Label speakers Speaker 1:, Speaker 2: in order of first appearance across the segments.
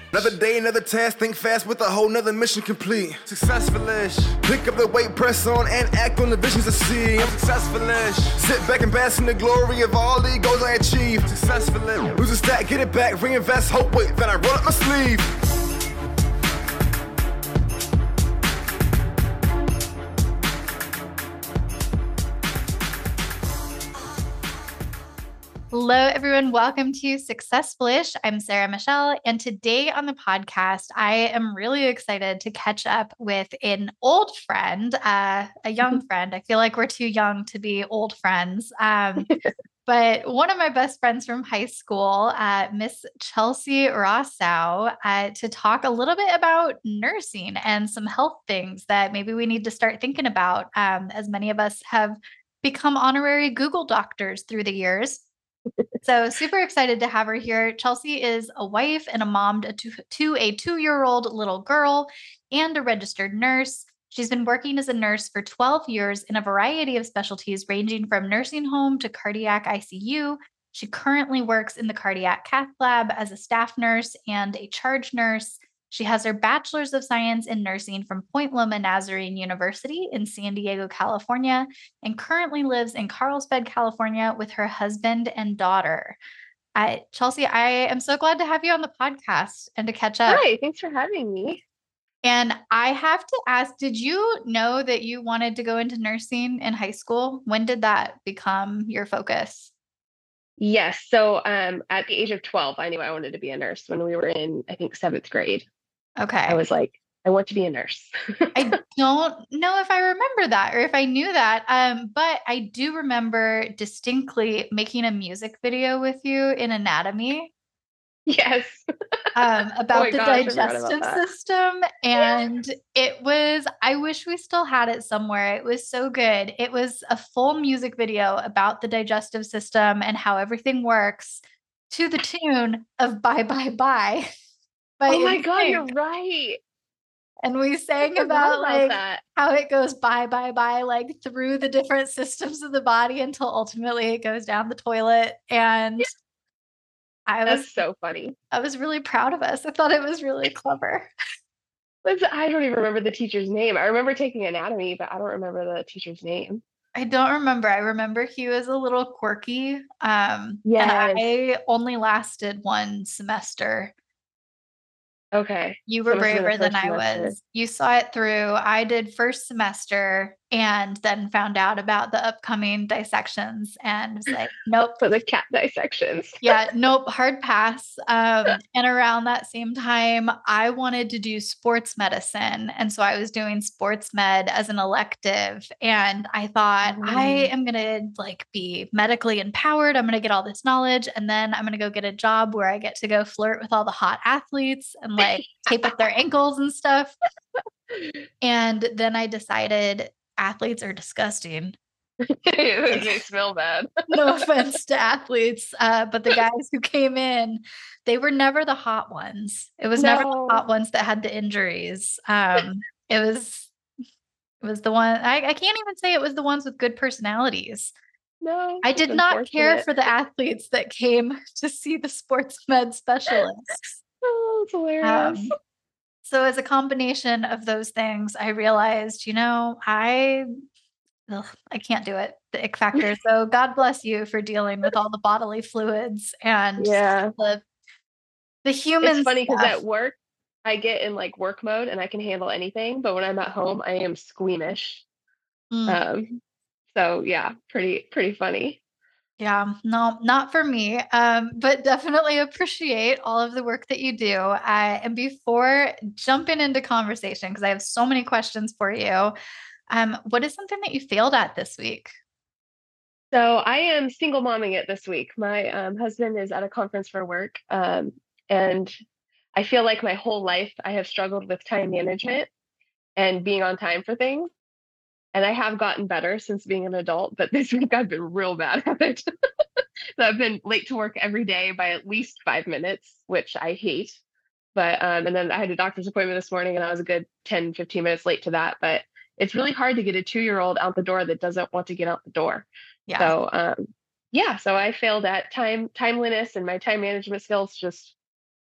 Speaker 1: Another day, another task, think fast with a whole nother mission complete. Successful-ish. Pick up the weight, press on, and act on the visions I see. I'm successful-ish. Sit back and bask in the glory of all the goals I achieved. Successfully. Lose a stack, get it back, reinvest, hope, wait, then I roll up my sleeve.
Speaker 2: Hello, everyone. Welcome to Successful-ish. I'm Sarah Michelle, and today on the podcast, I am really excited to catch up with an old friend, a young friend. I feel like we're too young to be old friends, but one of my best friends from high school, Miss Chelsea Rossau, to talk a little bit about nursing and some health things that maybe we need to start thinking about, as many of us have become honorary Google doctors through the years. So super excited to have her here. Chelsea is a wife and a mom to a 2-year-old little girl and a registered nurse. She's been working as a nurse for 12 years in a variety of specialties ranging from nursing home to cardiac ICU. She currently works in the cardiac cath lab as a staff nurse and a charge nurse. She has her Bachelor's of Science in Nursing from Point Loma Nazarene University in San Diego, California, and currently lives in Carlsbad, California with her husband and daughter. Chelsea, I am so glad to have you on the podcast and to catch up.
Speaker 3: Hi, thanks for having me.
Speaker 2: And I have to ask, did you know that you wanted to go into nursing in high school? When did that become your focus?
Speaker 3: Yes, so at the age of 12, I knew I wanted to be a nurse when we were in, I think, 7th grade.
Speaker 2: Okay.
Speaker 3: I was like, I want to be a nurse.
Speaker 2: I don't know if I remember that or if I knew that, but I do remember distinctly making a music video with you in anatomy.
Speaker 3: Yes.
Speaker 2: About the digestive
Speaker 3: about
Speaker 2: system. And it was, I wish we still had it somewhere. It was so good. It was a full music video about the digestive system and how everything works to the tune of Bye, Bye, Bye.
Speaker 3: Oh my God, you're right.
Speaker 2: And we sang about how it goes bye, bye, bye, like through the different systems of the body until ultimately it goes down the toilet. And
Speaker 3: That's so funny.
Speaker 2: I was really proud of us. I thought it was really clever.
Speaker 3: I don't even remember the teacher's name. I remember taking anatomy, but I don't remember the teacher's name.
Speaker 2: I don't remember. I remember he was a little quirky. And
Speaker 3: Yes.
Speaker 2: I only lasted 1 semester.
Speaker 3: Okay.
Speaker 2: You were braver than I was. You saw it through. I did first semester and then found out about the upcoming dissections and was like, nope.
Speaker 3: For the cat dissections.
Speaker 2: Yeah, nope, hard pass. And around that same time, I wanted to do sports medicine. And so I was doing sports med as an elective. And I thought, I am going to be medically empowered. I'm going to get all this knowledge. And then I'm going to go get a job where I get to go flirt with all the hot athletes and tape up their ankles and stuff. And then I decided athletes are disgusting.
Speaker 3: They smell bad.
Speaker 2: No offense to athletes, but the guys who came in, they were never the hot ones. It was never the hot ones that had the injuries. It was the one, I can't even say it was the ones with good personalities.
Speaker 3: No,
Speaker 2: I did not care for the athletes that came to see the sports med specialists.
Speaker 3: Oh, it's hilarious.
Speaker 2: So as a combination of those things, I realized, I can't do it. The ick factor. So God bless you for dealing with all the bodily fluids and the human.
Speaker 3: It's funny because at work, I get in work mode and I can handle anything, but when I'm at home, I am squeamish. So yeah, pretty funny.
Speaker 2: Yeah, no, not for me, but definitely appreciate all of the work that you do. And before jumping into conversation, because I have so many questions for you, what is something that you failed at this week?
Speaker 3: So I am single momming it this week. My husband is at a conference for work, and I feel like my whole life I have struggled with time management and being on time for things. And I have gotten better since being an adult, but this week I've been real bad at it. So I've been late to work every day by at least 5 minutes, which I hate. But and then I had a doctor's appointment this morning and I was a good 10, 15 minutes late to that. But it's really hard to get a 2-year-old out the door that doesn't want to get out the door.
Speaker 2: Yeah.
Speaker 3: So so I failed at timeliness, and my time management skills just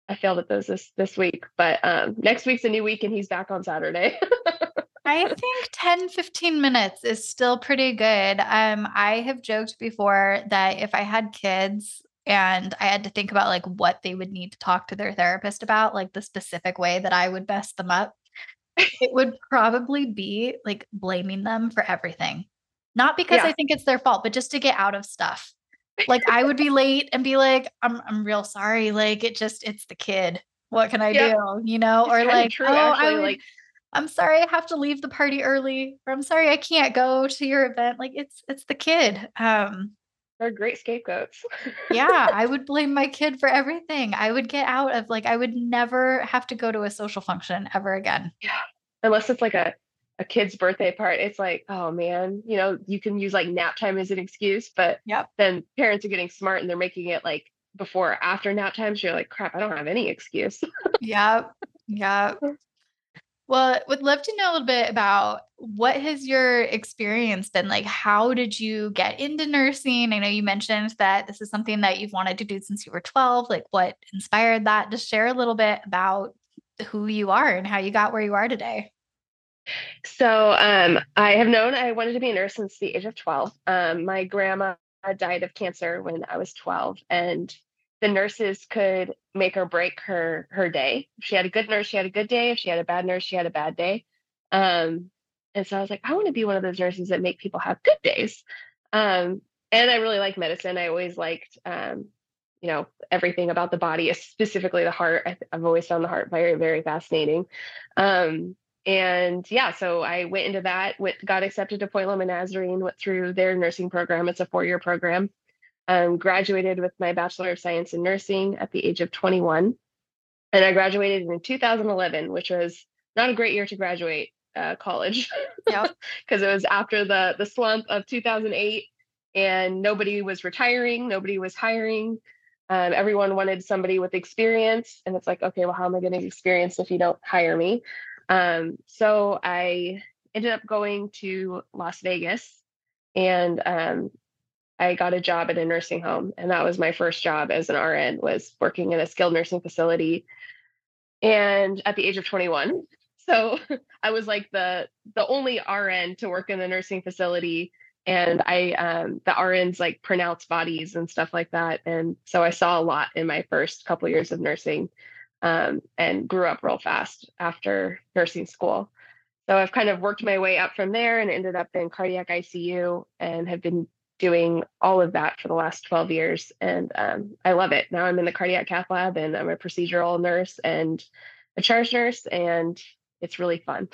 Speaker 3: I failed at those this week, but next week's a new week and he's back on Saturday.
Speaker 2: I think 10, 15 minutes is still pretty good. I have joked before that if I had kids and I had to think about like what they would need to talk to their therapist about, like the specific way that I would mess them up, it would probably be like blaming them for everything. Not because I
Speaker 3: Yeah.
Speaker 2: think it's their fault, but just to get out of stuff. Like I would be late and be like, I'm real sorry. Like it's the kid. What can I
Speaker 3: Yep.
Speaker 2: do? You know,
Speaker 3: It's
Speaker 2: or
Speaker 3: kind of
Speaker 2: like,
Speaker 3: true,
Speaker 2: oh,
Speaker 3: actually. Like,
Speaker 2: I'm sorry I have to leave the party early, or I'm sorry I can't go to your event. Like it's the kid.
Speaker 3: they're great scapegoats.
Speaker 2: Yeah, I would blame my kid for everything. I would get out of like I would never have to go to a social function ever again.
Speaker 3: Yeah. Unless it's like a kid's birthday part, it's like, oh man, you can use like nap time as an excuse, but
Speaker 2: Yep.
Speaker 3: then parents are getting smart and they're making it like before or after nap time. So you're like, crap, I don't have any excuse.
Speaker 2: Yep. Yep. Well, would love to know a little bit about what has your experience been like? How did you get into nursing? I know you mentioned that this is something that you've wanted to do since you were 12. Like what inspired that? Just share a little bit about who you are and how you got where you are today.
Speaker 3: So I have known I wanted to be a nurse since the age of 12. My grandma died of cancer when I was 12, and the nurses could make or break her day. If she had a good nurse, she had a good day. If she had a bad nurse, she had a bad day. Um, and so I was like, I want to be one of those nurses that make people have good days. And I really like medicine. I always liked, everything about the body, specifically the heart. I've always found the heart very, very fascinating. Um, and yeah, so I went into that, got accepted to Point Loma Nazarene, went through their nursing program. It's a 4-year program. Graduated with my Bachelor of Science in Nursing at the age of 21. And I graduated in 2011, which was not a great year to graduate college
Speaker 2: Yep.
Speaker 3: because it was after the slump of 2008 and nobody was retiring, nobody was hiring. Everyone wanted somebody with experience. And it's like, okay, well, how am I getting experience if you don't hire me? So I ended up going to Las Vegas and I got a job at a nursing home. And that was my first job as an RN, was working in a skilled nursing facility and at the age of 21. So I was like the only RN to work in the nursing facility. And the RNs like pronounce bodies and stuff like that. And so I saw a lot in my first couple years of nursing, and grew up real fast after nursing school. So I've kind of worked my way up from there and ended up in cardiac ICU and have been doing all of that for the last 12 years. And I love it. Now I'm in the cardiac cath lab and I'm a procedural nurse and a charge nurse, and it's really fun.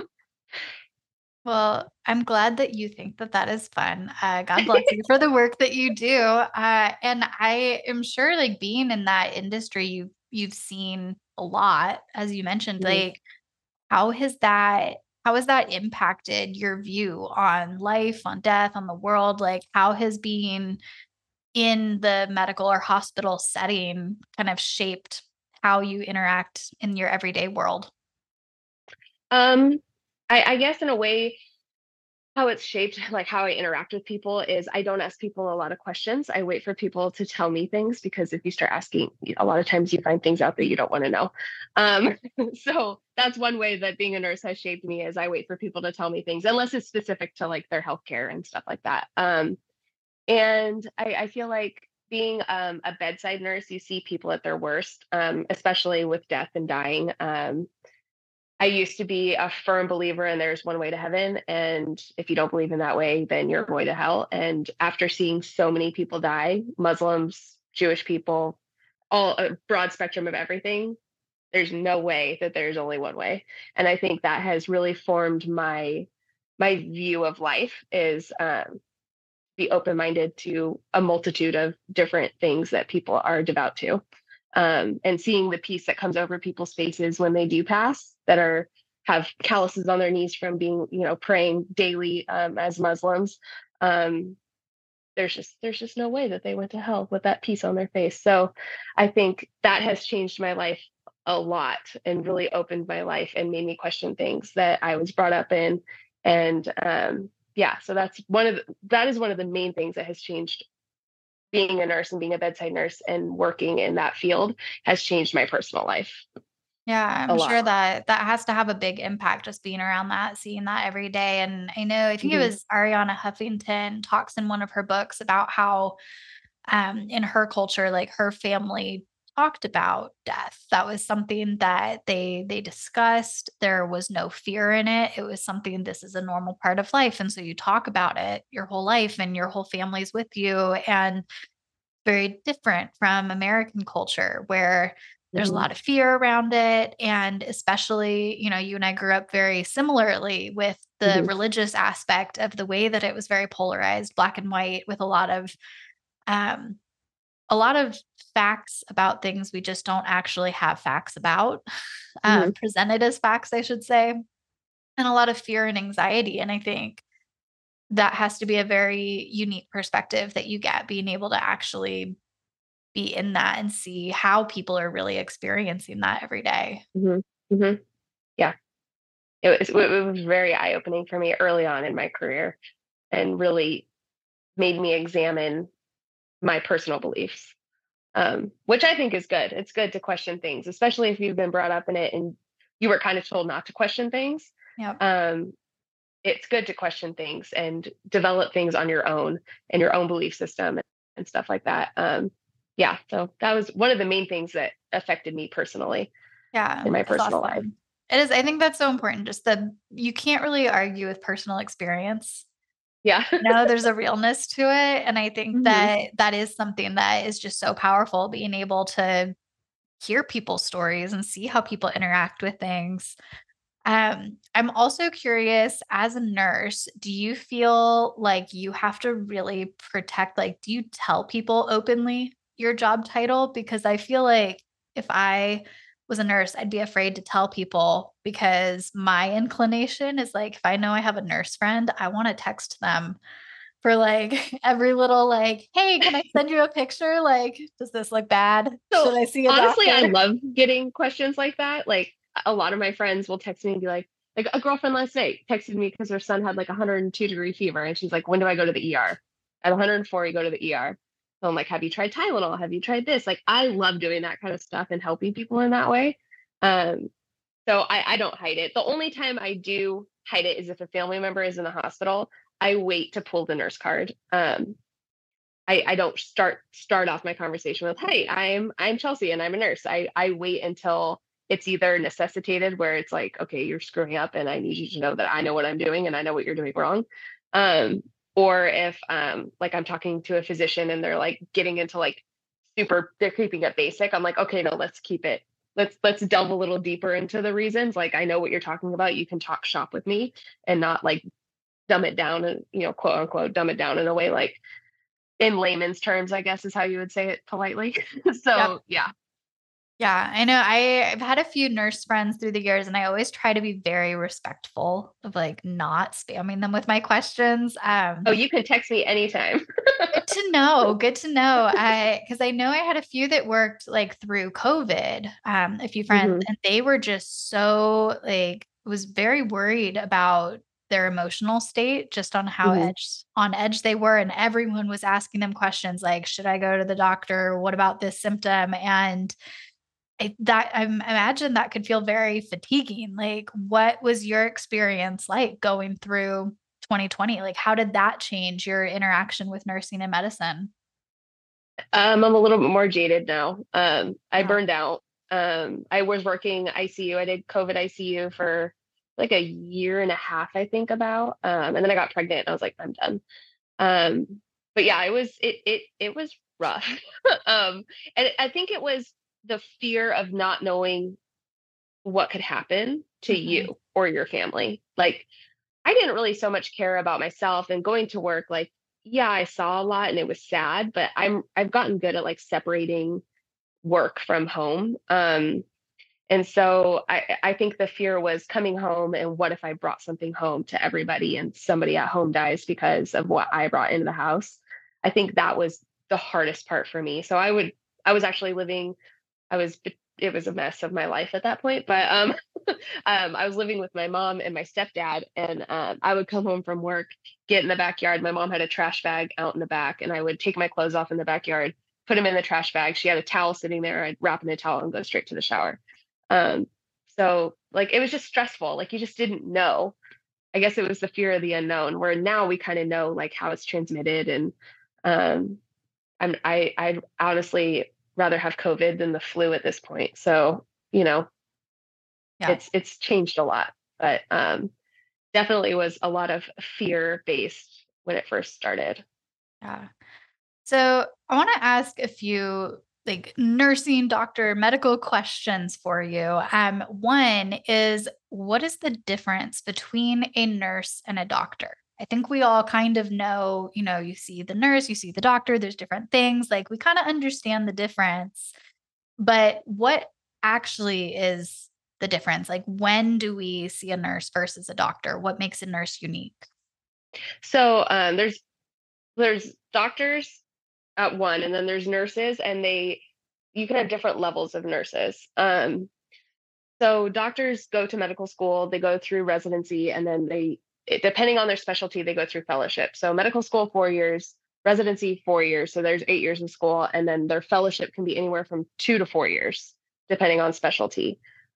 Speaker 2: Well, I'm glad that you think that that is fun. God bless you for the work that you do. And I am sure, like being in that industry, you've seen a lot, as you mentioned.
Speaker 3: Mhm.
Speaker 2: Like, how has that impacted your view on life, on death, on the world? Like, how has being in the medical or hospital setting kind of shaped how you interact in your everyday world?
Speaker 3: Um, I guess in a way, how it's shaped, like how I interact with people, is I don't ask people a lot of questions. I wait for people to tell me things, because if you start asking, a lot of times you find things out that you don't want to know. Um, so that's one way that being a nurse has shaped me, is I wait for people to tell me things, unless it's specific to like their healthcare and stuff like that. And I feel like being a bedside nurse, you see people at their worst, especially with death and dying. I used to be a firm believer in there's one way to heaven. And if you don't believe in that way, then you're going to hell. And after seeing so many people die, Muslims, Jewish people, all a broad spectrum of everything, there's no way that there's only one way. And I think that has really formed my view of life, is be open-minded to a multitude of different things that people are devout to. And seeing the peace that comes over people's faces when they do pass, that have calluses on their knees from being, praying daily, as Muslims. Um, there's just no way that they went to hell with that peace on their face. So I think that has changed my life a lot and really opened my life and made me question things that I was brought up in. And yeah, so that is one of the main things that has changed being a nurse and being a bedside nurse and working in that field has changed my personal life
Speaker 2: Yeah,
Speaker 3: a
Speaker 2: I'm
Speaker 3: lot.
Speaker 2: sure that that has to have a big impact just being around that, seeing that every day. And I think it
Speaker 3: Mhm.
Speaker 2: was Ariana Huffington talks in one of her books about how in her culture, like her family talked about death. That was something that they discussed. There was no fear in it. It was something, this is a normal part of life. And so you talk about it your whole life and your whole family's with you. And very different from American culture where there's a
Speaker 3: Mhm.
Speaker 2: lot of fear around it. And especially, you and I grew up very similarly with the
Speaker 3: Mhm.
Speaker 2: religious aspect of the way that it was very polarized, black and white, with um, a lot of facts about things we just don't actually have facts about,
Speaker 3: Mhm.
Speaker 2: presented as facts, I should say, and a lot of fear and anxiety. And I think that has to be a very unique perspective that you get, being able to actually be in that and see how people are really experiencing that every day.
Speaker 3: Mhm. Mhm. Yeah, it was very eye opening for me early on in my career, and really made me examine my personal beliefs, which I think is good. It's good to question things, especially if you've been brought up in it and you were kind of told not to question things.
Speaker 2: Yep.
Speaker 3: Um, it's good to question things and develop things on your own and your own belief system and stuff like that. Yeah, so that was one of the main things that affected me personally
Speaker 2: Yeah,
Speaker 3: in my
Speaker 2: that's
Speaker 3: personal life.
Speaker 2: awesome. It is. I think that's so important. Just that you can't really argue with personal experience.
Speaker 3: Yeah.
Speaker 2: There's a realness to it. And I think
Speaker 3: Hmm.
Speaker 2: that that is something that is just so powerful, being able to hear people's stories and see how people interact with things. I'm also curious, as a nurse, do you feel like you have to really protect, like, do you tell people openly your job title? Because I feel like if I was a nurse, I'd be afraid to tell people, because my inclination is like, if I know I have a nurse friend, I want to text them for like every little, like, hey, can I send you a picture? Like, does this look bad?
Speaker 3: So
Speaker 2: Should I see a
Speaker 3: honestly, I
Speaker 2: doctor?
Speaker 3: love getting questions like that. Like a lot of my friends will text me and be like a girlfriend last night texted me because her son had like 102-degree fever, and she's like, "When do I go to the ER?" At 104, you go to the ER. So I'm like, "Have you tried Tylenol? Have you tried this?" Like I love doing that kind of stuff and helping people in that way. Um, so I don't hide it. The only time I do hide it is if a family member is in the hospital. I wait to pull the nurse card. I don't start off my conversation with, "Hey, I'm Chelsea and I'm a nurse." I wait until it's either necessitated, where it's like, "Okay, you're screwing up and I need you to know that I know what I'm doing and I know what you're doing wrong." Um, or if like I'm talking to a physician and they're like getting into like they're keeping it basic. I'm like, "Okay, no, let's keep it. Let's delve a little deeper into the reasons. Like I know what you're talking about. You can talk shop with me and not like dumb it down and, quote unquote dumb it down in a way like in layman's terms, I guess is how you would say it politely."
Speaker 2: Yep.
Speaker 3: So yeah.
Speaker 2: Yeah, I know. I've had a few nurse friends through the years, and I always try to be very respectful of like not spamming them with my questions.
Speaker 3: Oh, you can text me anytime.
Speaker 2: Good to know. Good to know. Because I know I had a few that worked like through COVID, a few friends,
Speaker 3: Hmm.
Speaker 2: and they were just so like, was very worried about their emotional state, just on how
Speaker 3: Hmm.
Speaker 2: on edge they were, and everyone was asking them questions like, should I go to the doctor? What about this symptom? And I imagine that could feel very fatiguing. Like, what was your experience like going through 2020? Like, how did that change your interaction with nursing and medicine?
Speaker 3: I'm a little bit more jaded now. I
Speaker 2: Yeah.
Speaker 3: burned out. I was working ICU. I did COVID ICU for like a year and a half, I think about. And then I got pregnant. And I was like, I'm done. But yeah, it was rough. And I think it was the fear of not knowing what could happen to
Speaker 2: Mhm.
Speaker 3: you or your family. Like I didn't really so much care about myself and going to work. Like, yeah, I saw a lot and it was sad, but I've gotten good at like separating work from home. And so I think the fear was coming home and what if I brought something home to everybody and somebody at home dies because of what I brought into the house. I think that was the hardest part for me. I was actually living, I was, it was a mess of my life at that point, but I was living with my mom and my stepdad, and I would come home from work, get in the backyard. My mom had a trash bag out in the back, and I would take my clothes off in the backyard, put them in the trash bag. She had a towel sitting there. I'd wrap in a towel and go straight to the shower. Um, so like it was just stressful. Like you just didn't know. I guess it was the fear of the unknown. Where now we kind of know like how it's transmitted, and um, I'd honestly rather have COVID than the flu at this point. So you know,
Speaker 2: Yeah.
Speaker 3: it's changed a lot, but definitely was a lot of fear based when it first started.
Speaker 2: Yeah. So I want to ask a few like nursing, doctor, medical questions for you. One is, what is the difference between a nurse and a doctor? I think we all kind of know, you see the nurse, you see the doctor, there's different things. Like we kind of understand the difference, but what actually is the difference? Like when do we see a nurse versus a doctor? What makes a nurse unique?
Speaker 3: So there's doctors at one, and then there's nurses, and you can have different levels of nurses. So doctors go to medical school, they go through residency, and then depending on their specialty, they go through fellowship. So medical school 4 years, residency 4 years. So there's 8 years of school, and then their fellowship can be anywhere from 2 to 4 years, depending on specialty.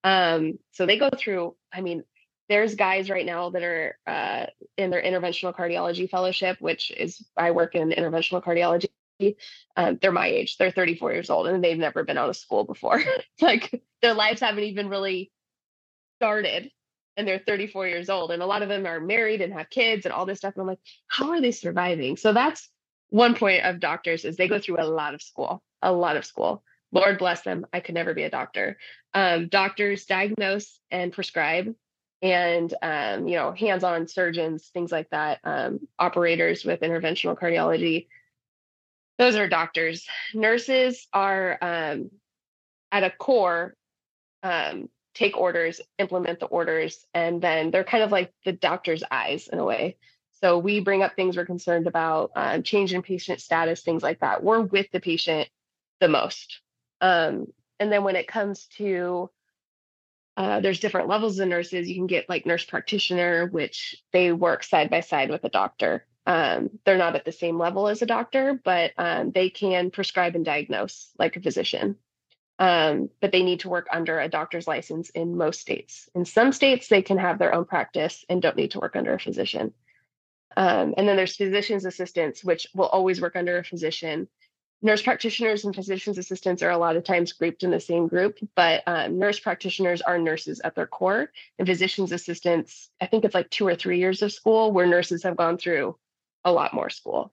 Speaker 3: So they go through. I mean, there's guys right now that are in their interventional cardiology fellowship, which is I work in interventional cardiology. They're my age. They're 34 years old, and they've never been out of school before. Like their lives haven't even really started, and they're 34 years old. And a lot of them are married and have kids and all this stuff. And I'm like, how are they surviving? So that's one point of doctors is they go through a lot of school, a lot of school. Lord bless them. I could never be a doctor. Doctors diagnose and prescribe, and hands-on surgeons, things like that. Operators with interventional cardiology. Those are doctors. Nurses are at a core, take orders, implement the orders, and then they're kind of like the doctor's eyes in a way. So we bring up things we're concerned about, change in patient status, things like that. We're with the patient the most. And then when it comes to there's different levels of nurses. You can get like nurse practitioner, which they work side by side with a doctor. They're not at the same level as a doctor, but they can prescribe and diagnose like a physician. But they need to work under a doctor's license in most states. In some states, they can have their own practice and don't need to work under a physician. And then there's physician's assistants, which will always work under a physician. Nurse practitioners and physician's assistants are a lot of times grouped in the same group, but nurse practitioners are nurses at their core, and physician's assistants, I think it's like 2 or 3 years of school, where nurses have gone through a lot more school.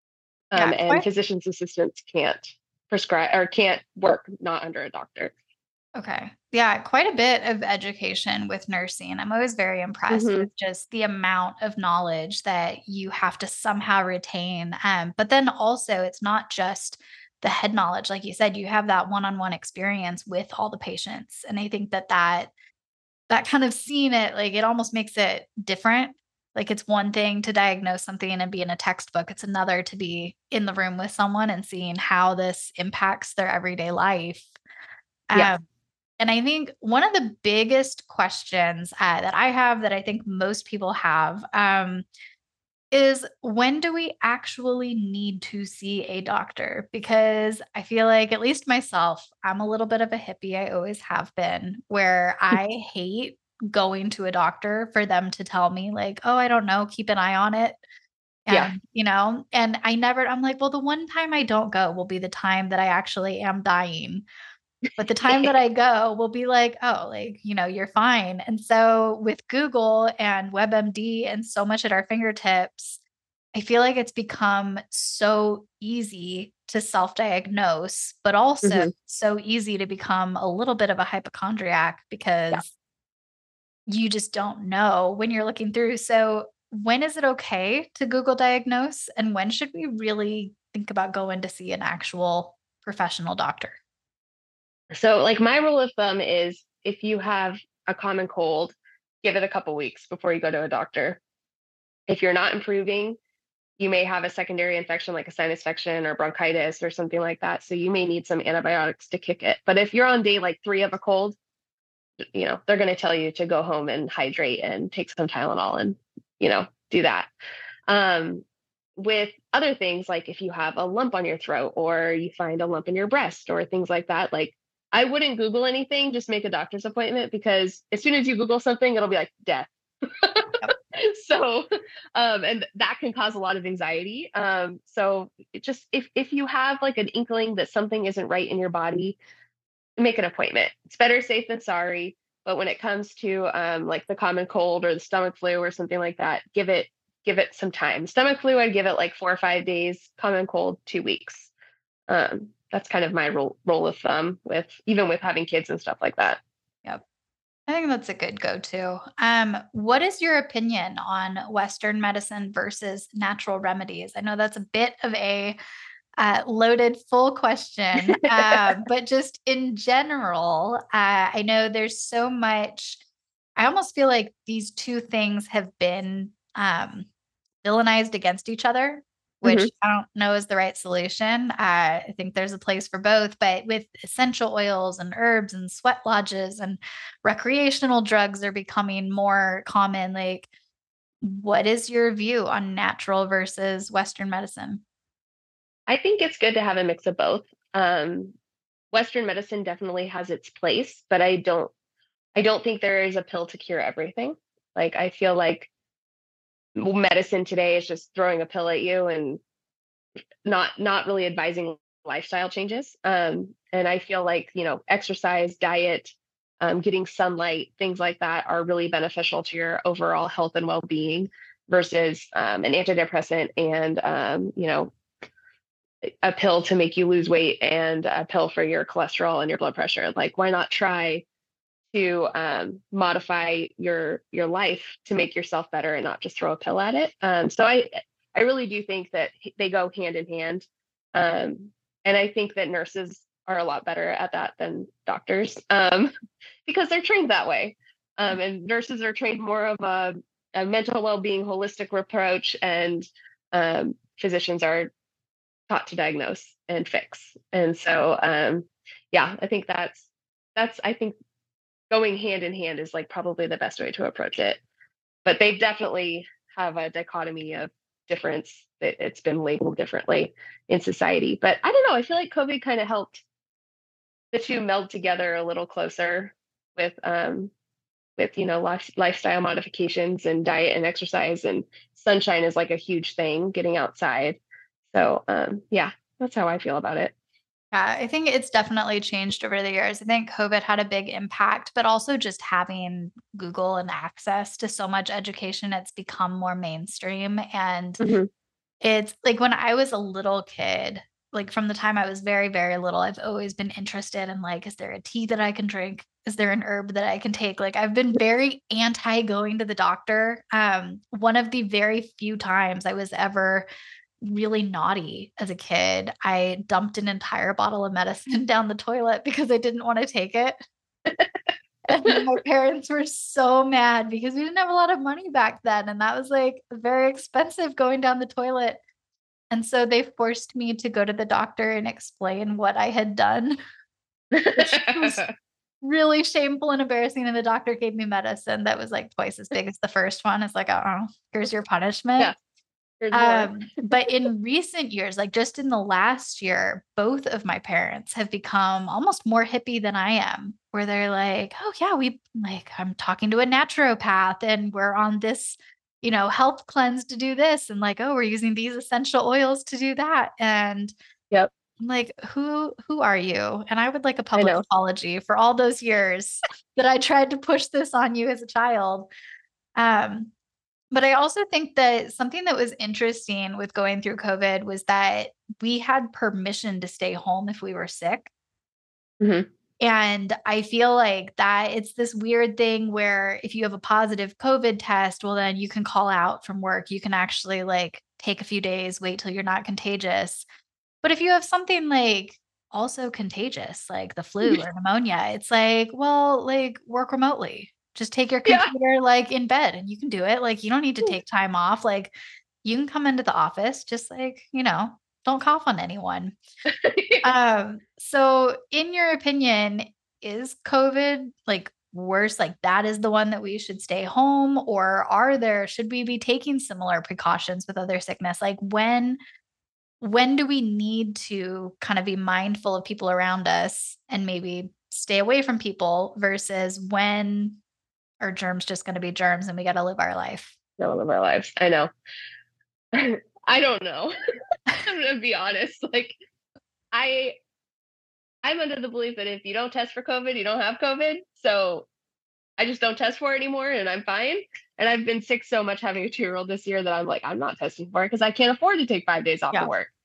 Speaker 3: And physician's assistants can't prescribe or can't work not under a doctor.
Speaker 2: Okay. Yeah, quite a bit of education with nursing. I'm always very impressed with just the amount of knowledge that you have to somehow retain. But then also, it's not just the head knowledge. Like you said, you have that one-on-one experience with all the patients. And I think that kind of seeing it, like it almost makes it different. Like it's one thing to diagnose something and be in a textbook. It's another to be in the room with someone and seeing how this impacts their everyday life.
Speaker 3: Yeah.
Speaker 2: And I think one of the biggest questions that I have that I think most people have is, when do we actually need to see a doctor? Because I feel like, at least myself, I'm a little bit of a hippie. I always have been, where I hate going to a doctor for them to tell me like, oh, I don't know, keep an eye on it. And, and I'm like, well, the one time I don't go will be the time that I actually am dying. But the time that I go will be like, oh, like, you're fine. And so with Google and WebMD and so much at our fingertips, I feel like it's become so easy to self-diagnose, but also so easy to become a little bit of a hypochondriac because you just don't know when you're looking through. So when is it okay to Google diagnose? And when should we really think about going to see an actual professional doctor?
Speaker 3: So like my rule of thumb is, if you have a common cold, give it a couple weeks before you go to a doctor. If you're not improving, you may have a secondary infection like a sinus infection or bronchitis or something like that. So you may need some antibiotics to kick it. But if you're on day like 3 of a cold, they're going to tell you to go home and hydrate and take some Tylenol and, do that. With other things, like if you have a lump on your throat or you find a lump in your breast or things like that, like I wouldn't Google anything, just make a doctor's appointment, because as soon as you Google something, it'll be like death. So, and that can cause a lot of anxiety. So just if you have like an inkling that something isn't right in your body, make an appointment. It's better safe than sorry. But when it comes to like the common cold or the stomach flu or something like that, give it some time. Stomach flu, I'd give it like 4 or 5 days. Common cold, 2 weeks. That's kind of my rule of thumb with having kids and stuff like that.
Speaker 2: Yep. I think that's a good go-to. What is your opinion on Western medicine versus natural remedies? I know that's a bit of a loaded full question, but just in general, I know there's so much. I almost feel like these two things have been villainized against each other, which I don't know is the right solution. I think there's a place for both, but with essential oils and herbs and sweat lodges and recreational drugs are becoming more common. Like, what is your view on natural versus Western medicine?
Speaker 3: I think it's good to have a mix of both. Western medicine definitely has its place, but I don't think there is a pill to cure everything. Like, I feel like medicine today is just throwing a pill at you and not really advising lifestyle changes. And I feel like, exercise, diet, getting sunlight, things like that are really beneficial to your overall health and well-being versus an antidepressant and, a pill to make you lose weight and a pill for your cholesterol and your blood pressure. Like, why not try to modify your life to make yourself better and not just throw a pill at it? So I really do think that they go hand in hand. And I think that nurses are a lot better at that than doctors, because they're trained that way. And nurses are trained more of a mental well-being holistic approach, and physicians are taught to diagnose and fix. And so, I think that's I think going hand in hand is like probably the best way to approach it. But they definitely have a dichotomy of difference that it's been labeled differently in society. But I don't know, I feel like COVID kind of helped the two meld together a little closer with lifestyle modifications and diet and exercise, and sunshine is like a huge thing, getting outside. So that's how I feel about it.
Speaker 2: Yeah, I think it's definitely changed over the years. I think COVID had a big impact, but also just having Google and access to so much education, it's become more mainstream. And it's like when I was a little kid, like from the time I was very, very little, I've always been interested in like, is there a tea that I can drink? Is there an herb that I can take? Like, I've been very anti going to the doctor. One of the very few times I was ever really naughty as a kid, I dumped an entire bottle of medicine down the toilet because I didn't want to take it. And my parents were so mad because we didn't have a lot of money back then. And that was like very expensive, going down the toilet. And so they forced me to go to the doctor and explain what I had done, which was really shameful and embarrassing. And the doctor gave me medicine that was like twice as big as the first one. It's like, oh, here's your punishment.
Speaker 3: Yeah.
Speaker 2: But in recent years, like just in the last year, both of my parents have become almost more hippie than I am, where they're like, oh yeah, I'm talking to a naturopath and we're on this, health cleanse to do this. And like, oh, we're using these essential oils to do that. And
Speaker 3: yep.
Speaker 2: I'm like, who are you? And I would like a public apology for all those years that I tried to push this on you as a child. But I also think that something that was interesting with going through COVID was that we had permission to stay home if we were sick. And I feel like that it's this weird thing where if you have a positive COVID test, well, then you can call out from work. You can actually like take a few days, wait till you're not contagious. But if you have something like also contagious, like the flu or pneumonia, it's like, well, like work remotely. Just take your computer like in bed and you can do it. Like, you don't need to take time off. Like, you can come into the office, just like, don't cough on anyone. So in your opinion, is COVID like worse, like that is the one that we should stay home? Or should we be taking similar precautions with other sickness? Like when do we need to kind of be mindful of people around us and maybe stay away from people versus when are germs just going to be germs and we got to live our life?
Speaker 3: Don't live our lives. I know. I don't know. I'm gonna be honest. Like I'm under the belief that if you don't test for COVID, you don't have COVID. So I just don't test for it anymore and I'm fine. And I've been sick so much having a 2-year-old this year that I'm like, I'm not testing for it because I can't afford to take 5 days off of work.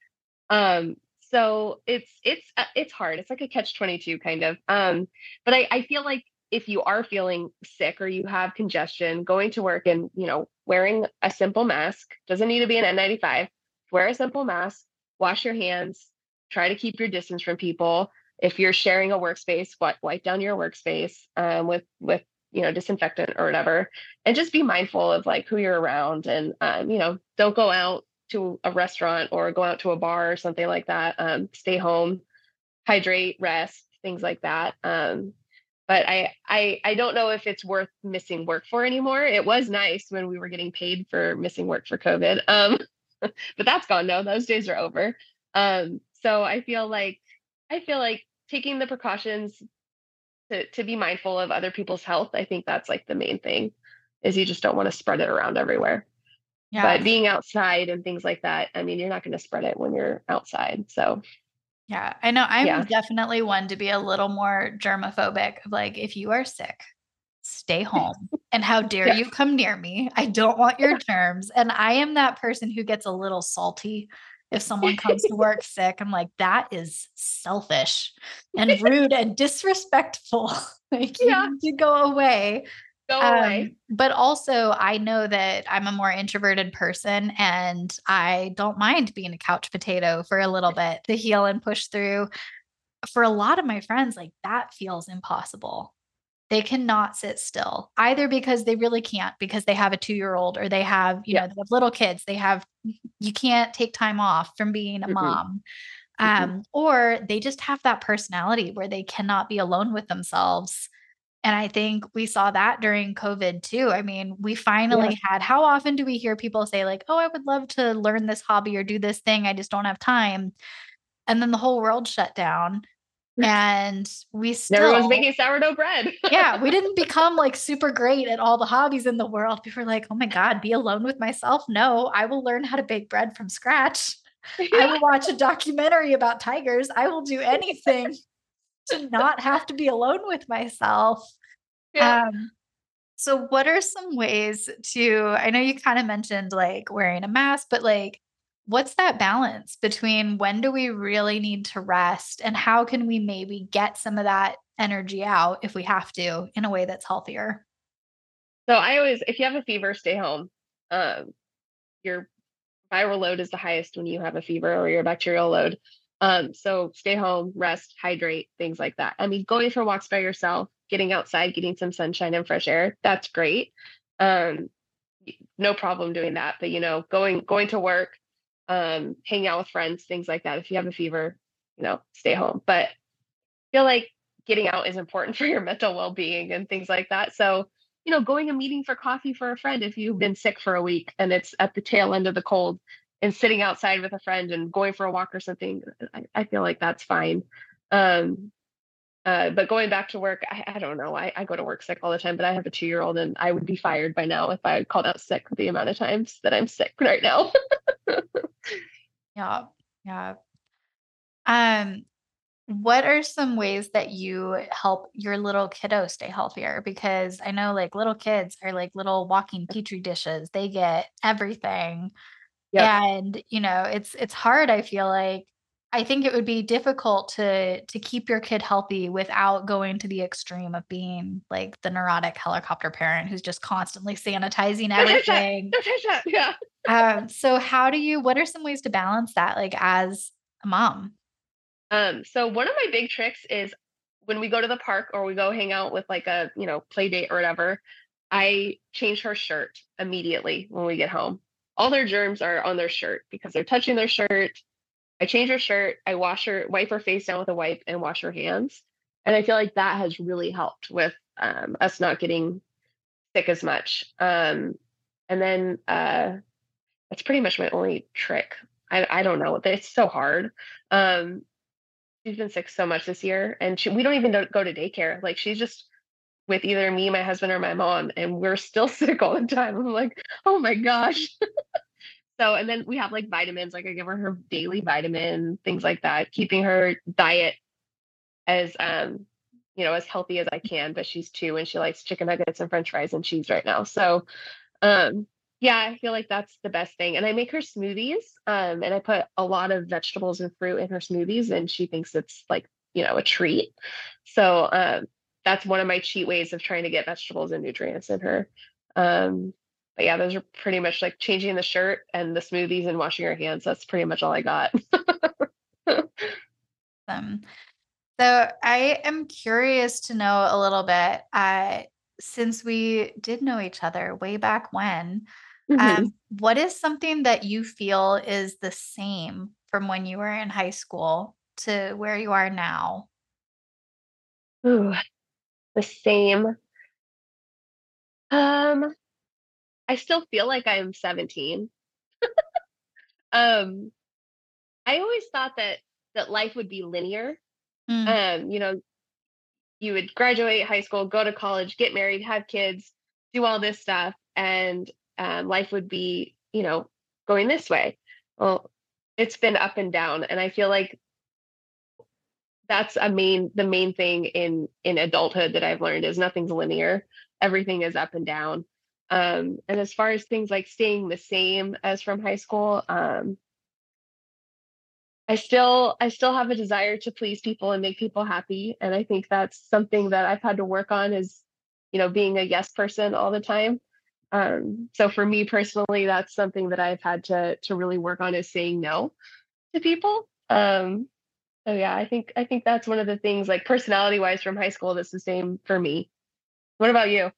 Speaker 3: So it's hard. It's like a catch-22 kind of. But I feel like if you are feeling sick or you have congestion, going to work and, wearing a simple mask, doesn't need to be an N95, wear a simple mask, wash your hands, try to keep your distance from people. If you're sharing a workspace, wipe down your workspace with disinfectant or whatever, and just be mindful of like who you're around, and don't go out to a restaurant or go out to a bar or something like that. Stay home, hydrate, rest, things like that. But I don't know if it's worth missing work for anymore. It was nice when we were getting paid for missing work for COVID. But that's gone now. Those days are over. So I feel like taking the precautions to be mindful of other people's health. I think that's like the main thing, is you just don't want to spread it around everywhere. Yeah. But being outside and things like that, I mean, you're not going to spread it when you're outside. So
Speaker 2: yeah, I know I'm definitely one to be a little more germophobic of like, if you are sick, stay home. And how dare you come near me? I don't want your germs. And I am that person who gets a little salty if someone comes to work sick. I'm like, that is selfish and rude and disrespectful. Like, you need to go away.
Speaker 3: Go away.
Speaker 2: But also I know that I'm a more introverted person and I don't mind being a couch potato for a little bit to heal and push through. For a lot of my friends, like that feels impossible. They cannot sit still either because they really can't, because they have a 2-year-old or they have, they have little kids. You can't take time off from being a mom. Or they just have that personality where they cannot be alone with themselves. And I think we saw that during COVID too. I mean, we finally had, how often do we hear people say like, oh, I would love to learn this hobby or do this thing, I just don't have time. And then the whole world shut down and we still.
Speaker 3: Everyone's making sourdough bread.
Speaker 2: We didn't become like super great at all the hobbies in the world. We were like, oh my God, be alone with myself. No, I will learn how to bake bread from scratch. I will watch a documentary about tigers. I will do anything to not have to be alone with myself. So what are some ways I know you kind of mentioned like wearing a mask, but like, what's that balance between when do we really need to rest and how can we maybe get some of that energy out if we have to in a way that's healthier?
Speaker 3: So if you have a fever, stay home. Your viral load is the highest when you have a fever, or your bacterial load. So stay home, rest, hydrate, things like that. I mean, going for walks by yourself, getting outside, getting some sunshine and fresh air, that's great. No problem doing that. But, going to work, hanging out with friends, things like that. If you have a fever, stay home. But I feel like getting out is important for your mental well-being and things like that. So, going and meeting for coffee for a friend if you've been sick for a week and it's at the tail end of the cold, and sitting outside with a friend and going for a walk or something, I feel like that's fine. But going back to work, I don't know. I go to work sick all the time, but I have a 2-year-old and I would be fired by now if I called out sick the amount of times that I'm sick right now.
Speaker 2: Yeah. What are some ways that you help your little kiddo stay healthier? Because I know like little kids are like little walking petri dishes. They get everything. Yep. And, it's hard. I feel like, I think it would be difficult to keep your kid healthy without going to the extreme of being like the neurotic helicopter parent who's just constantly sanitizing everything.
Speaker 3: Yeah.
Speaker 2: So what are some ways to balance that, like as a mom?
Speaker 3: So one of my big tricks is when we go to the park or we go hang out with like a, play date or whatever, I change her shirt immediately when we get home. All their germs are on their shirt because they're touching their shirt. I change her shirt. I wipe her face down with a wipe and wash her hands. And I feel like that has really helped with us not getting sick as much. And then that's pretty much my only trick. I don't know. It's so hard. Um, she's been sick so much this year, and we don't even go to daycare. Like she's just with either me, my husband, or my mom, and we're still sick all the time. I'm like, oh my gosh. So, and then we have like vitamins. Like I give her daily vitamin, things like that, keeping her diet as as healthy as I can. But she's 2, and she likes chicken nuggets and French fries and cheese right now. So um, yeah, I feel like that's the best thing. And I make her smoothies, and I put a lot of vegetables and fruit in her smoothies, and she thinks it's like, a treat. So that's one of my cheat ways of trying to get vegetables and nutrients in her. But yeah, those are pretty much like changing the shirt and the smoothies and washing her hands. That's pretty much all I got.
Speaker 2: Um, so I am curious to know a little bit, since we did know each other way back when,
Speaker 3: Mhm.
Speaker 2: what is something that you feel is the same from when you were in high school to where you are now?
Speaker 3: Ooh, the same. Um, I still feel like I'm 17. Um, I always thought that life would be linear.
Speaker 2: Mm,
Speaker 3: You know, you would graduate high school, go to college, get married, have kids, do all this stuff, and life would be, going this way. Well, it's been up and down, and I feel like that's the main thing in adulthood that I've learned is nothing's linear. Everything is up and down. And as far as things like staying the same as from high school, I still have a desire to please people and make people happy. And I think that's something that I've had to work on is, being a yes person all the time. So for me personally, that's something that I've had to really work on is saying no to people. So yeah, I think that's one of the things like personality wise from high school that's the same for me. What about you?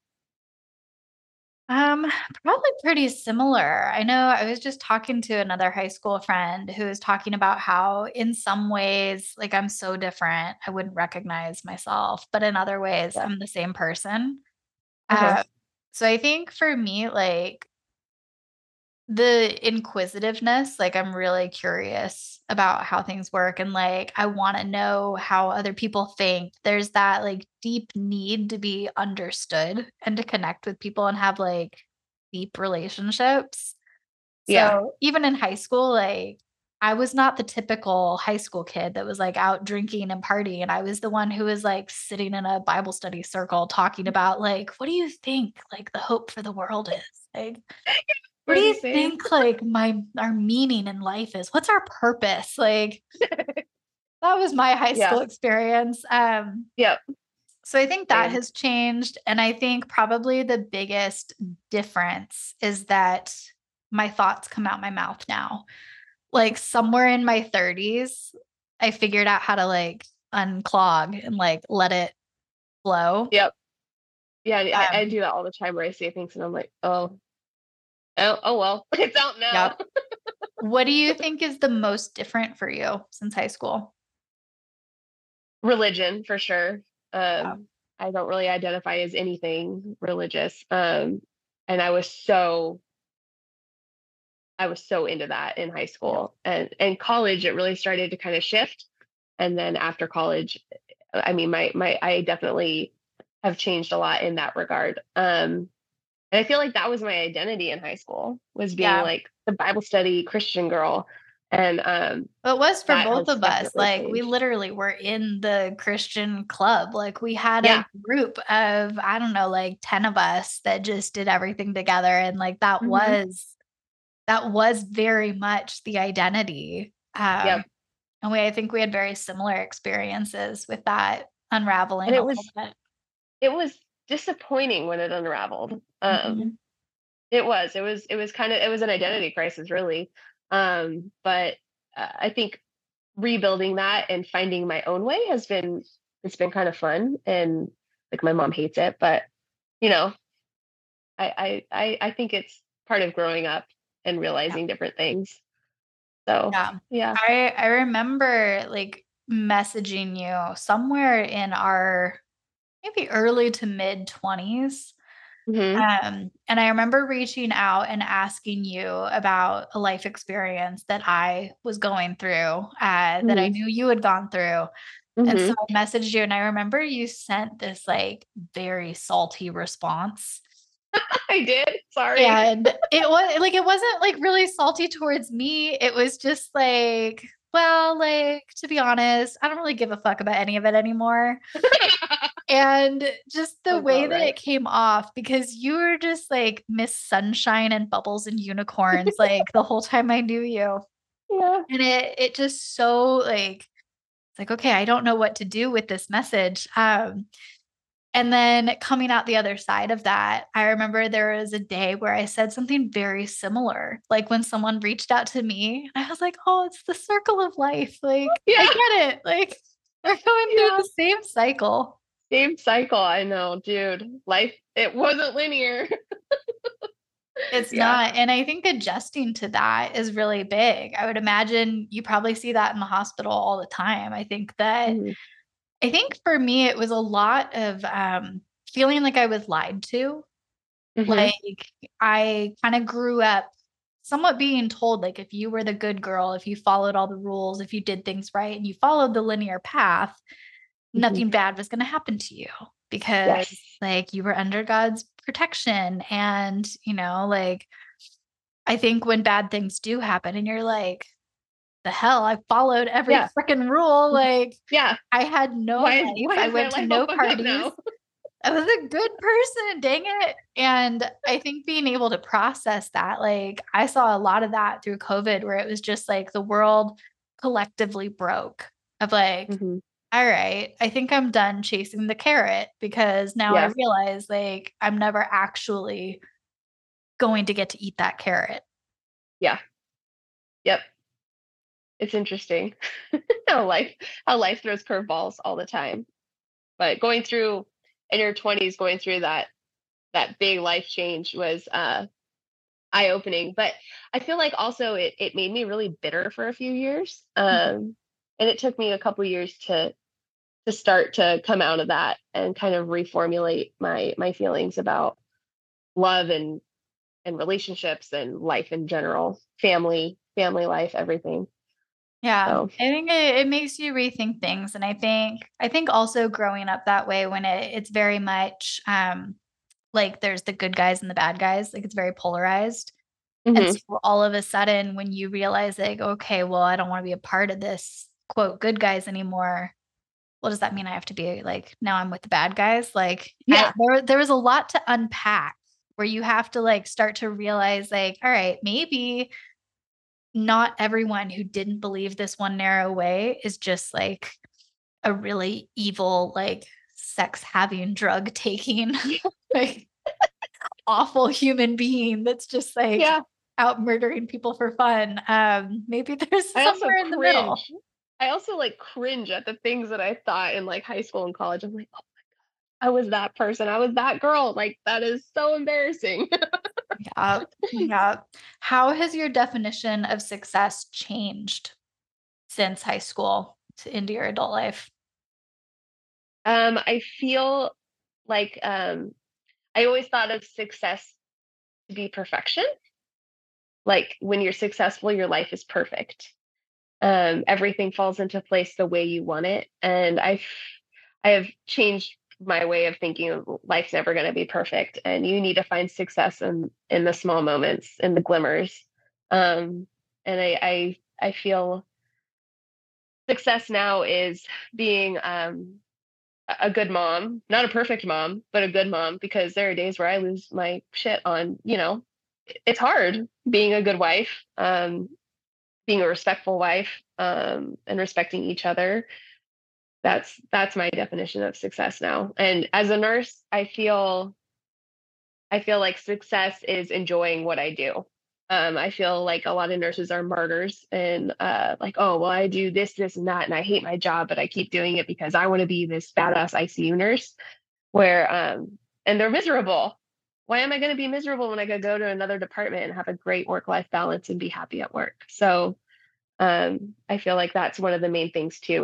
Speaker 2: um, Probably pretty similar. I know I was just talking to another high school friend who was talking about how, in some ways, like I'm so different, I wouldn't recognize myself, but in other ways,
Speaker 3: Yeah.
Speaker 2: I'm the same person.
Speaker 3: Uh-huh.
Speaker 2: Uh, so I think for me, like the inquisitiveness, like I'm really curious about how things work and like I want to know how other people think. There's that like deep need to be understood and to connect with people and have like deep relationships.
Speaker 3: Yeah.
Speaker 2: So even in high school, like I was not the typical high school kid that was like out drinking and partying. I was the one who was like sitting in a Bible study circle talking about like, what do you think like the hope for the world is? Like, what do
Speaker 3: We're the
Speaker 2: you
Speaker 3: same.
Speaker 2: think, like, our meaning in life is? What's our purpose? Like, that was my high
Speaker 3: Yeah.
Speaker 2: school experience,
Speaker 3: Yep.
Speaker 2: so I think that
Speaker 3: Same.
Speaker 2: has changed, and I think probably the biggest difference is that my thoughts come out my mouth now. Like, somewhere in my 30s, I figured out how to, like, unclog and, like, let it flow.
Speaker 3: Yep. Yeah. I
Speaker 2: Um
Speaker 3: do that all the time where I say things and I'm like, oh well, it's out now.
Speaker 2: Yep. What do you think is the most different for you since high school?
Speaker 3: Religion for sure.
Speaker 2: Yeah.
Speaker 3: I don't really identify as anything religious. And I was so into that in high
Speaker 2: Yeah.
Speaker 3: school and college. It really started to kind of shift. And then after college, I mean, I definitely have changed a lot in that regard. And I feel like that was my identity in high school was being
Speaker 2: Yeah.
Speaker 3: like the Bible study Christian girl, and
Speaker 2: It was for
Speaker 3: that
Speaker 2: both
Speaker 3: has
Speaker 2: of us.
Speaker 3: definitely
Speaker 2: Like, we
Speaker 3: changed.
Speaker 2: literally were in the Christian club. Like, we had a
Speaker 3: Yeah.
Speaker 2: group of, I don't know, like 10 of us that just did everything together. And like
Speaker 3: Hmm.
Speaker 2: that was very much the identity.
Speaker 3: Yep.
Speaker 2: And I think we had very similar experiences with that unraveling
Speaker 3: And
Speaker 2: a
Speaker 3: it
Speaker 2: little
Speaker 3: was
Speaker 2: bit.
Speaker 3: it was disappointing when it unraveled.
Speaker 2: Mhm.
Speaker 3: It was kind of it was an identity crisis really. But I think rebuilding that and finding my own way it's been kind of fun, and like my mom hates it, but you know I think it's part of growing up and
Speaker 2: Yeah.
Speaker 3: realizing different things. So
Speaker 2: Yeah.
Speaker 3: yeah.
Speaker 2: I remember like messaging you somewhere in our maybe early to mid 20s.
Speaker 3: Mm-hmm.
Speaker 2: And I remember reaching out and asking you about a life experience that I was going through, that I knew you had gone through. And so
Speaker 3: Mm-hmm.
Speaker 2: I messaged you, and I remember you sent this like very salty response.
Speaker 3: I did. Sorry.
Speaker 2: And it wasn't like really salty towards me. It was just like, well, like, to be honest, I don't really give a fuck about any of it anymore. And just the
Speaker 3: Sounds
Speaker 2: way
Speaker 3: about
Speaker 2: that
Speaker 3: right.
Speaker 2: it came off, because you were just like Miss Sunshine and Bubbles and Unicorns, like the whole time I knew you.
Speaker 3: Yeah.
Speaker 2: And it just so like, it's like, okay, I don't know what to do with this message. And then coming out the other side of that, I remember there was a day where I said something very similar. Like when someone reached out to me, I was like, oh, it's the circle of life. Like, I
Speaker 3: Yeah.
Speaker 2: get it. Like, we're going through
Speaker 3: Yeah.
Speaker 2: the same cycle.
Speaker 3: Same cycle. I know, dude. Life, it wasn't linear.
Speaker 2: It's
Speaker 3: Yeah.
Speaker 2: not. And I think adjusting to that is really big. I would imagine you probably see that in the hospital all the time.
Speaker 3: Mhm.
Speaker 2: I think for me, it was a lot of feeling like I was lied to.
Speaker 3: Mhm.
Speaker 2: Like I kind of grew up somewhat being told, like, if you were the good girl, if you followed all the rules, if you did things right and you followed the linear path,
Speaker 3: Mhm.
Speaker 2: nothing bad was going to happen to you because
Speaker 3: Yes.
Speaker 2: like you were under God's protection. And, like, I think when bad things do happen and you're like, the hell, I followed every
Speaker 3: Yeah.
Speaker 2: freaking rule. Like,
Speaker 3: Yeah.
Speaker 2: I had no life.
Speaker 3: Why
Speaker 2: I
Speaker 3: is my
Speaker 2: went to
Speaker 3: life all
Speaker 2: no
Speaker 3: fucked up
Speaker 2: parties.
Speaker 3: now?
Speaker 2: I was a good person, dang it. And I think being able to process that, like, I saw a lot of that through COVID, where it was just like the world collectively broke of like,
Speaker 3: Mhm.
Speaker 2: all right, I think I'm done chasing the carrot because now I
Speaker 3: Yeah.
Speaker 2: realize like I'm never actually going to get to eat that carrot.
Speaker 3: Yeah. Yep. It's interesting how life throws curveballs all the time. But going through in your 20s, going through that big life change was eye opening. But I feel like also it made me really bitter for a few years. And it took me a couple years to start to come out of that and kind of reformulate my feelings about love and relationships and life in general, family life, everything.
Speaker 2: Yeah,
Speaker 3: So
Speaker 2: I think it makes you rethink things. And I think also growing up that way when it's very much like there's the good guys and the bad guys, like it's very polarized. And
Speaker 3: mhm.
Speaker 2: so all of a sudden when you realize like, okay, well, I don't want to be a part of this quote good guys anymore. What does that mean? I have to be like, now I'm with the bad guys? Like
Speaker 3: Yeah.
Speaker 2: there was a lot to unpack where you have to like start to realize like, all right, maybe not everyone who didn't believe this one narrow way is just like a really evil, like sex having, drug taking, like awful human being that's just like
Speaker 3: Yeah.
Speaker 2: out murdering people for fun. Maybe there's
Speaker 3: I also
Speaker 2: somewhere in the middle.
Speaker 3: cringe. I also like cringe at the things that I thought in like high school and college. I'm like, oh, I was that person. I was that girl. Like that is so embarrassing.
Speaker 2: Yeah. Yeah. How has your definition of success changed since high school to into your adult life?
Speaker 3: I feel like I always thought of success to be perfection. Like when you're successful, your life is perfect. Everything falls into place the way you want it. And I have changed my way of thinking of life's never going to be perfect, and you need to find success in the small moments, in the glimmers. And I feel success now is being a good mom, not a perfect mom, but a good mom, because there are days where I lose my shit on, it's hard being a good wife, being a respectful wife, and respecting each other. That's my definition of success now. And as a nurse, I feel like success is enjoying what I do. I feel like a lot of nurses are martyrs and like, oh, well, I do this, this, and that, and I hate my job, but I keep doing it because I want to be this badass ICU nurse. Where and they're miserable. Why am I going to be miserable when I could go to another department and have a great work-life balance and be happy at work? So I feel like that's one of the main things too, is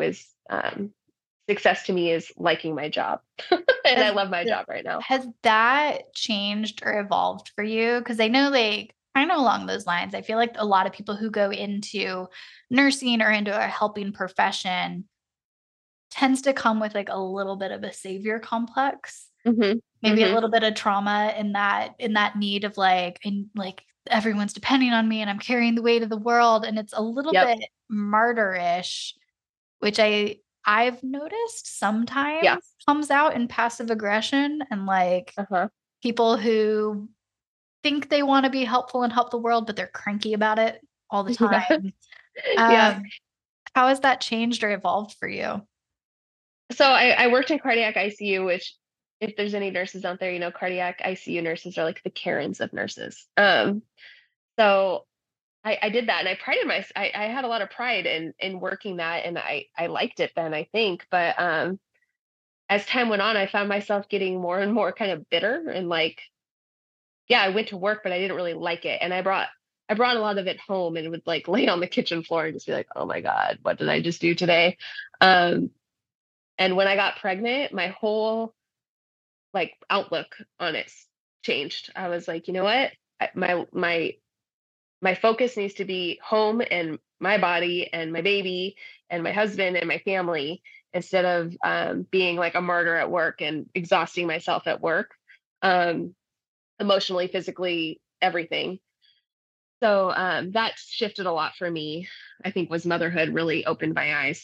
Speaker 3: success to me is liking my job. And I
Speaker 2: Has
Speaker 3: love my job right now.
Speaker 2: has that changed or evolved for you? Because I know, like, kind of along those lines, I feel like a lot of people who go into nursing or into a helping profession tends to come with like a little bit of a savior complex,
Speaker 3: Hmm.
Speaker 2: maybe a little bit of trauma in that need of like, and like everyone's depending on me and I'm carrying the weight of the world, and it's a little
Speaker 3: Yep.
Speaker 2: bit martyrish, which I've noticed
Speaker 3: Yeah.
Speaker 2: sometimes comes out in passive aggression and like
Speaker 3: Uh-huh.
Speaker 2: people who think they want to be helpful and help the world, but they're cranky about it all the time.
Speaker 3: Yeah. Yeah.
Speaker 2: Um, how has that changed or evolved for you?
Speaker 3: So I worked in cardiac ICU, which if there's any nurses out there, cardiac ICU nurses are like the Karens of nurses. So I did that and I prided I had a lot of pride in working that, and I liked it then, I think. But as time went on, I found myself getting more and more kind of bitter and like, yeah, I went to work, but I didn't really like it. And I brought a lot of it home and would like lay on the kitchen floor and just be like, oh my God, what did I just do today? Um, and when I got pregnant, my whole like outlook on it changed. I was like, you know what? My focus needs to be home and my body and my baby and my husband and my family, instead of being like a martyr at work and exhausting myself at work, um, emotionally, physically, everything. So that shifted a lot for me. I think was motherhood really opened my eyes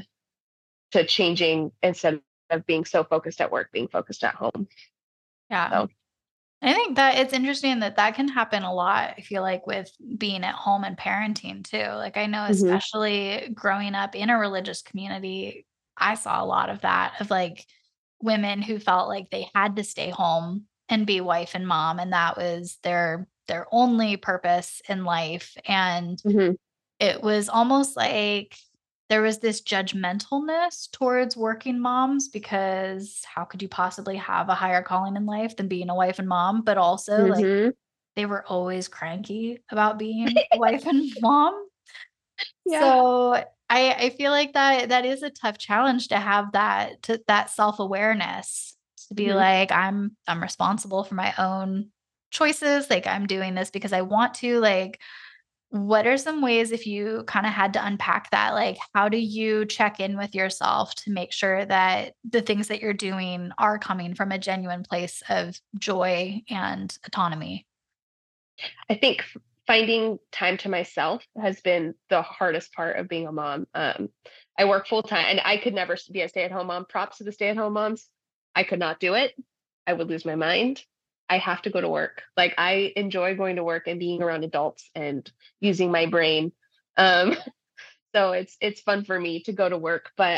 Speaker 3: to changing, instead of being so focused at work, being focused at home.
Speaker 2: Yeah.
Speaker 3: So.
Speaker 2: I think that it's interesting that that can happen a lot, I feel like, with being at home and parenting too. Like, I know,
Speaker 3: Hmm.
Speaker 2: especially growing up in a religious community, I saw a lot of that, of like women who felt like they had to stay home and be wife and mom, and that was their only purpose in life. And
Speaker 3: Hmm.
Speaker 2: it was almost like there was this judgmentalness towards working moms, because how could you possibly have a higher calling in life than being a wife and mom? But also, like,
Speaker 3: Hmm.
Speaker 2: they were always cranky about being a wife and mom.
Speaker 3: Yeah.
Speaker 2: So I feel like that is a tough challenge to have, that self-awareness, to be
Speaker 3: Hmm.
Speaker 2: like, I'm responsible for my own choices. Like, I'm doing this because I want to. Like, what are some ways, if you kind of had to unpack that, like how do you check in with yourself to make sure that the things that you're doing are coming from a genuine place of joy and autonomy?
Speaker 3: I think finding time to myself has been the hardest part of being a mom. I work full time and I could never be a stay at home mom. Props to the stay at home moms. I could not do it. I would lose my mind. I have to go to work. Like I enjoy going to work and being around adults and using my brain. Um, so it's fun for me to go to work, but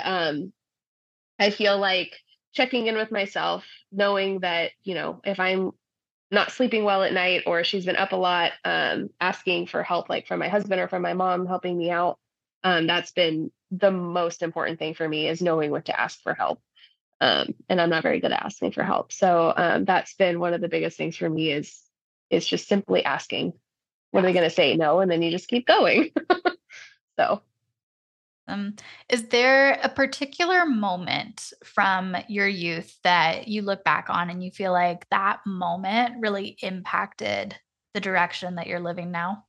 Speaker 3: I feel like checking in with myself, knowing that, if I'm not sleeping well at night or she's been up a lot, asking for help, like from my husband or from my mom helping me out. That's been the most important thing for me, is knowing what to ask for help. And I'm not very good at asking for help. So that's been one of the biggest things for me, is just simply asking. What are they
Speaker 2: Yes.
Speaker 3: going to say? No. And then you just keep going. So.
Speaker 2: Um, is there a particular moment from your youth that you look back on and you feel like that moment really impacted the direction that you're living now?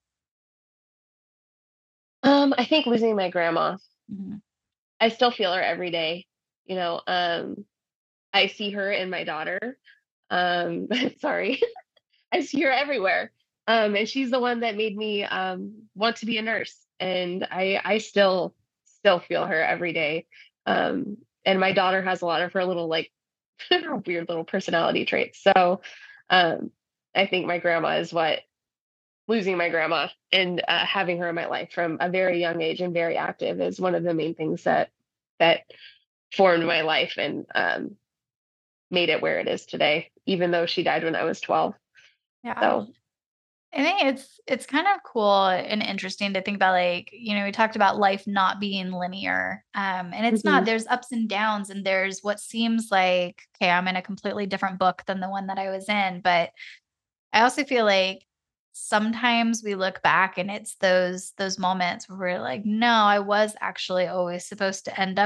Speaker 3: I think losing my grandma.
Speaker 2: Mhm.
Speaker 3: I still feel her every day. You know, I see her in my daughter. Sorry. I see her everywhere. And she's the one that made me want to be a nurse. And I still feel her every day. And my daughter has a lot of her little like weird little personality traits. So um, I think my grandma is what losing my grandma and having her in my life from a very young age and very active is one of the main things that formed my life and made it where it is today, even though she died when I was 12.
Speaker 2: Yeah.
Speaker 3: So.
Speaker 2: I think it's kind of cool and interesting to think about, like, we talked about life not being linear. And it's not,
Speaker 3: Mhm.
Speaker 2: there's ups and downs, and there's what seems like, okay, I'm in a completely different book than the one that I was in. But I also feel like sometimes we look back and it's those moments where we're like, no, I was actually always supposed to end up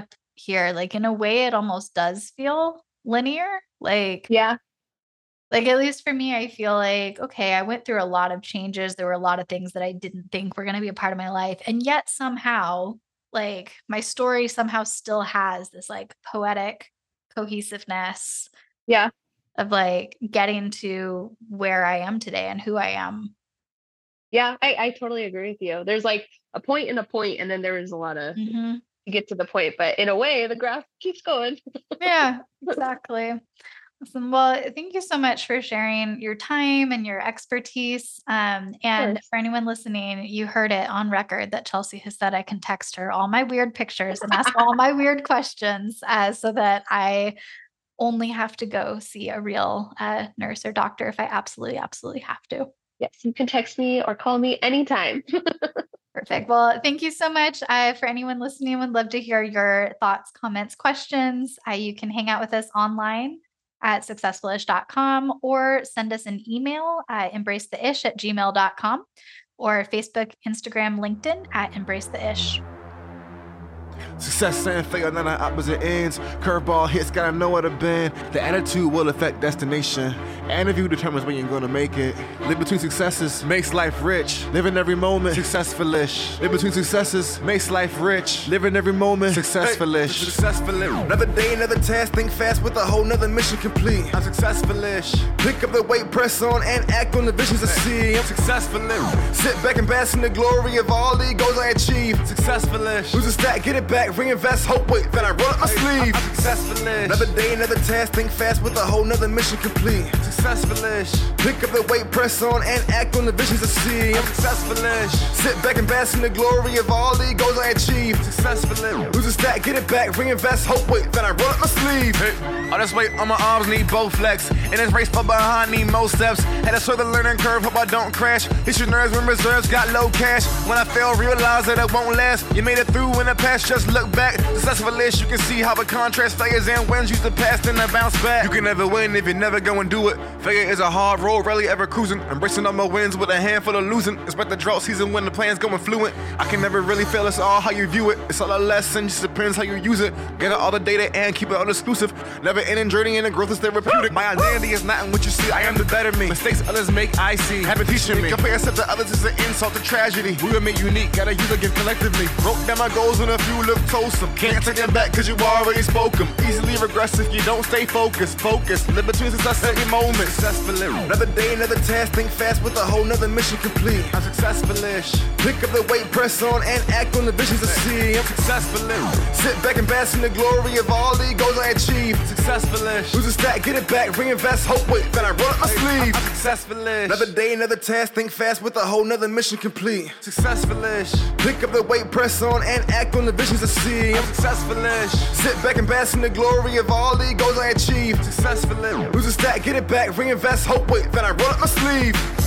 Speaker 2: here. Like in a way, it almost does feel linear. Like,
Speaker 3: Yeah.
Speaker 2: Like, at least for me, I feel like, okay, I went through a lot of changes. There were a lot of things that I didn't think were going to be a part of my life. And yet somehow, like, my story somehow still has this like poetic cohesiveness.
Speaker 3: Yeah.
Speaker 2: Of like getting to where I am today and who I am.
Speaker 3: Yeah, I totally agree with you. There's like a point and a point, and then there is a lot of to get to the point. But in a way, the graph keeps going.
Speaker 2: Yeah, exactly. Awesome. Well, thank you so much for sharing your time and your expertise. And for anyone listening, you heard it on record that Chelsea has said I can text her all my weird pictures and ask all my weird questions so that I only have to go see a real nurse or doctor if I absolutely have to.
Speaker 3: Yes, you can text me or call me anytime.
Speaker 2: Perfect. Well, thank you so much. For anyone listening, would love to hear your thoughts, comments, questions. You can hang out with us online at successfulish.com or send us an email at embracetheish@gmail.com or Facebook, Instagram, LinkedIn at embracetheish.
Speaker 1: Success and failure, not on opposite ends. Curveball hits, gotta know where to bend. The attitude will affect destination. Interview determines when you're gonna make it. Live between successes makes life rich. Live in every moment, successful-ish. Live between successes makes life rich. Live in every moment, successful-ish. Successful-ish. Another day, another task, think fast with a whole nother mission complete. I'm successful-ish. Pick up the weight, press on, and act on the visions I see. I'm successful-ish. Sit back and bask in the glory of all the goals I achieve. Successful-ish. Lose a stack, get it back, reinvest, hope, wait, then I roll up my sleeve. I'm successful-ish. Another day, another task, think fast with a whole nother mission complete. Successful-ish. Pick up the weight, press on, and act on the visions I see. I'm successful-ish. Sit back and bask in the glory of all the goals I achieve. Successful-ish. Lose a stack, get it back, reinvest, hope, wait, then I roll up my sleeve. Hey. All this weight on my arms need both flex. In this race far behind, need most steps. Had to sort the learning curve, hope I don't crash. These your nerves when reserves got low cash. When I fail, realize that it won't last. You made it through in the past, just look back. Successful-ish, you can see how the contrast failures and wins use the past and then bounce back. You can never win if you never go and do it. Failure is a hard road, rarely ever cruising. Embracing all my wins with a handful of losing. Expect the drought season when the plan's going fluent. I can never really fail, it's all how you view it. It's all a lesson, just depends how you use it. Gather all the data and keep it all exclusive. Never ending journey and the growth is therapeutic. My identity is not in what you see, I am the better me. Mistakes others make, I see. Happen teaching me. Compare yourself to others is an insult to tragedy. We were made unique, gotta use again collectively. Broke down my goals and a few look wholesome. Can't take them back cause you already spoke them. Easily regress if you don't stay focused. Focus, live between success every moment. Successful-ish. Another day, another task, think fast with a whole nother mission complete. I'm successful-ish. Pick up the weight, press on, and act on the visions I see. I'm successful-ish. Sit back and bask in the glory of all the goals I achieve. Successful-ish. Lose a stack, get it back, reinvest, hope, wait, then I roll up my sleeve. I'm successful-ish. Another day, another task, think fast with a whole nother mission complete. Successful-ish. Pick up the weight, press on, and act on the visions I see. I'm successful-ish. Sit back and bask in the glory of all the goals I achieve. Successful-ish. Lose a stack, get it back, reinvest, hope, wait, then I roll up my sleeve.